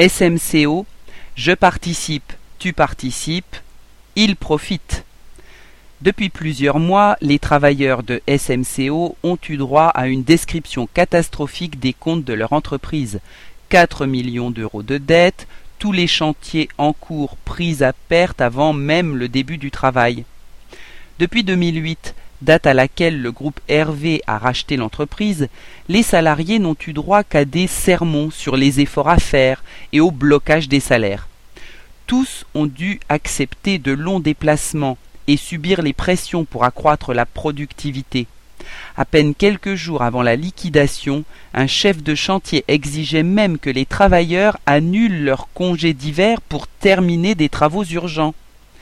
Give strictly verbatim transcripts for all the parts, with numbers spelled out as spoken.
S M C O, je participe, tu participes, ils profitent. Depuis plusieurs mois, les travailleurs de S M C O ont eu droit à une description catastrophique des comptes de leur entreprise. quatre millions d'euros de dettes, tous les chantiers en cours pris à perte avant même le début du travail. Depuis deux mille huit, date à laquelle le groupe Hervé a racheté l'entreprise, les salariés n'ont eu droit qu'à des sermons sur les efforts à faire et au blocage des salaires. Tous ont dû accepter de longs déplacements et subir les pressions pour accroître la productivité. À peine quelques jours avant la liquidation, un chef de chantier exigeait même que les travailleurs annulent leur congé d'hiver pour terminer des travaux urgents.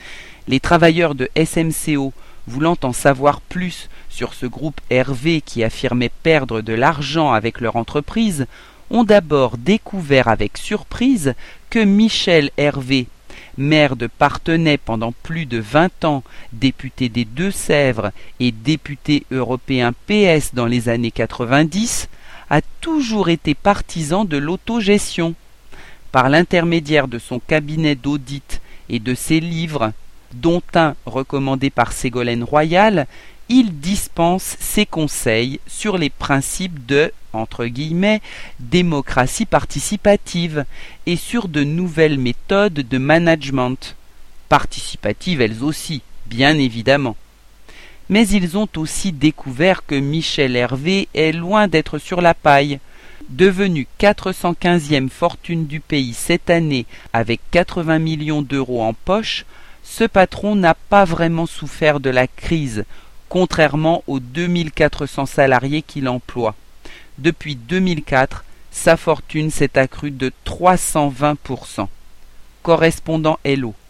Les travailleurs de S M C O, voulant en savoir plus sur ce groupe Hervé qui affirmait perdre de l'argent avec leur entreprise, ont d'abord découvert avec surprise que Michel Hervé, maire de Parthenay pendant plus de vingt ans, député des Deux-Sèvres et député européen P S dans les années quatre-vingt-dix, a toujours été partisan de l'autogestion. Par l'intermédiaire de son cabinet d'audit et de ses livres, dont un recommandé par Ségolène Royal, il dispense ses conseils sur les principes de, entre guillemets, démocratie participative et sur de nouvelles méthodes de management. Participatives elles aussi, bien évidemment. Mais ils ont aussi découvert que Michel Hervé est loin d'être sur la paille. Devenu quatre cent quinzième fortune du pays cette année avec quatre-vingts millions d'euros en poche, ce patron n'a pas vraiment souffert de la crise, contrairement aux deux mille quatre cents salariés qu'il emploie. Depuis deux mille quatre, sa fortune s'est accrue de trois cent vingt pour cent. Correspondant Hello.